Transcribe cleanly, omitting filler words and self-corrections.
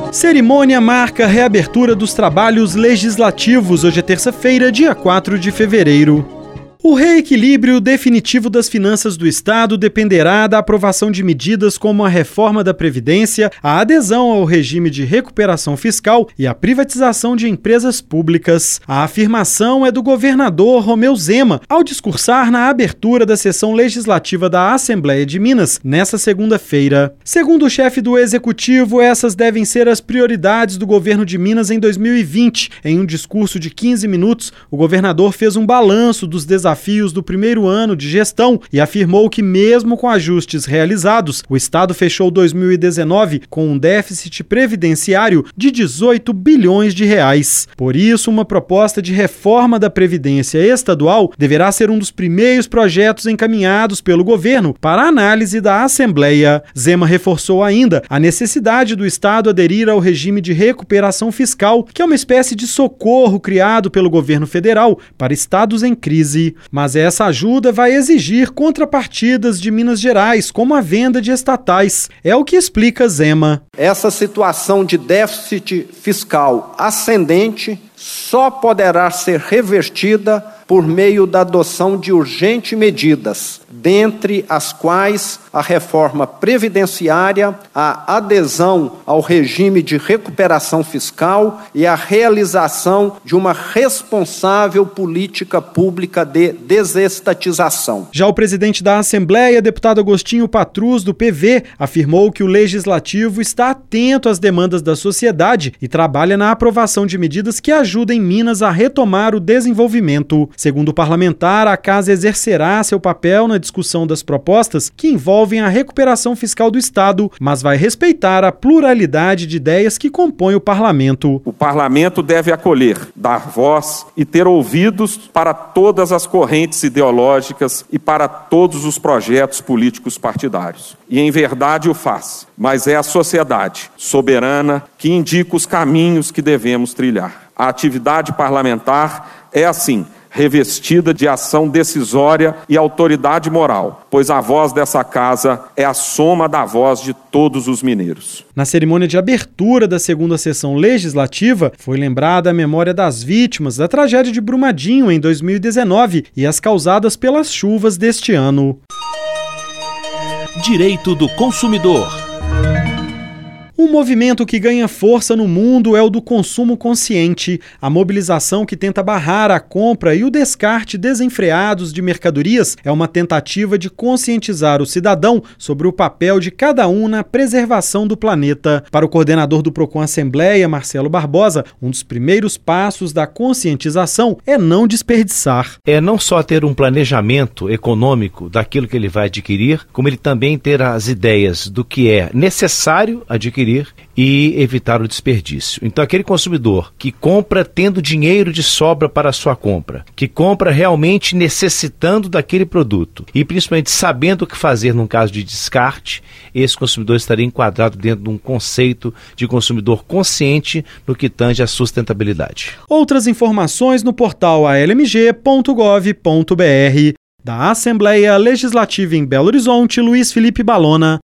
Cerimônia marca a reabertura dos trabalhos legislativos. Hoje é terça-feira, dia 4 de fevereiro. O reequilíbrio definitivo das finanças do Estado dependerá da aprovação de medidas como a reforma da Previdência, a adesão ao regime de recuperação fiscal e a privatização de empresas públicas. A afirmação é do governador Romeu Zema, ao discursar na abertura da sessão legislativa da Assembleia de Minas, nesta segunda-feira. Segundo o chefe do Executivo, essas devem ser as prioridades do governo de Minas em 2020. Em um discurso de 15 minutos, o governador fez um balanço dos desafios do primeiro ano de gestão e afirmou que, mesmo com ajustes realizados, o Estado fechou 2019 com um déficit previdenciário de 18 bilhões de reais. Por isso, uma proposta de reforma da Previdência Estadual deverá ser um dos primeiros projetos encaminhados pelo governo para análise da Assembleia. Zema reforçou ainda a necessidade do Estado aderir ao regime de recuperação fiscal, que é uma espécie de socorro criado pelo governo federal para estados em crise. Mas essa ajuda vai exigir contrapartidas de Minas Gerais, como a venda de estatais. É o que explica Zema. Essa situação de déficit fiscal ascendente só poderá ser revertida por meio da adoção de urgentes medidas, dentre as quais a reforma previdenciária, a adesão ao regime de recuperação fiscal e a realização de uma responsável política pública de desestatização. Já o presidente da Assembleia, deputado Agostinho Patrus, do PV, afirmou que o Legislativo está atento às demandas da sociedade e trabalha na aprovação de medidas que ajudem Minas a retomar o desenvolvimento. Segundo o parlamentar, a Casa exercerá seu papel na discussão das propostas que envolvem a recuperação fiscal do Estado, mas vai respeitar a pluralidade de ideias que compõem o parlamento. O parlamento deve acolher, dar voz e ter ouvidos para todas as correntes ideológicas e para todos os projetos políticos partidários. E em verdade o faz, mas é a sociedade soberana que indica os caminhos que devemos trilhar. A atividade parlamentar é assim, revestida de ação decisória e autoridade moral, pois a voz dessa casa é a soma da voz de todos os mineiros. Na cerimônia de abertura da segunda sessão legislativa, foi lembrada a memória das vítimas da tragédia de Brumadinho em 2019 e as causadas pelas chuvas deste ano. Direito do consumidor. Um movimento que ganha força no mundo é o do consumo consciente, a mobilização que tenta barrar a compra e o descarte desenfreados de mercadorias é uma tentativa de conscientizar o cidadão sobre o papel de cada um na preservação do planeta. Para o coordenador do Procon Assembleia, Marcelo Barbosa, um dos primeiros passos da conscientização é não desperdiçar. É não só ter um planejamento econômico daquilo que ele vai adquirir, como ele também ter as ideias do que é necessário adquirir e evitar o desperdício. Então, aquele consumidor que compra tendo dinheiro de sobra para a sua compra, que compra realmente necessitando daquele produto e principalmente sabendo o que fazer num caso de descarte, esse consumidor estaria enquadrado dentro de um conceito de consumidor consciente no que tange à sustentabilidade. Outras informações no portal almg.gov.br. Da Assembleia Legislativa em Belo Horizonte, Luiz Felipe Balona.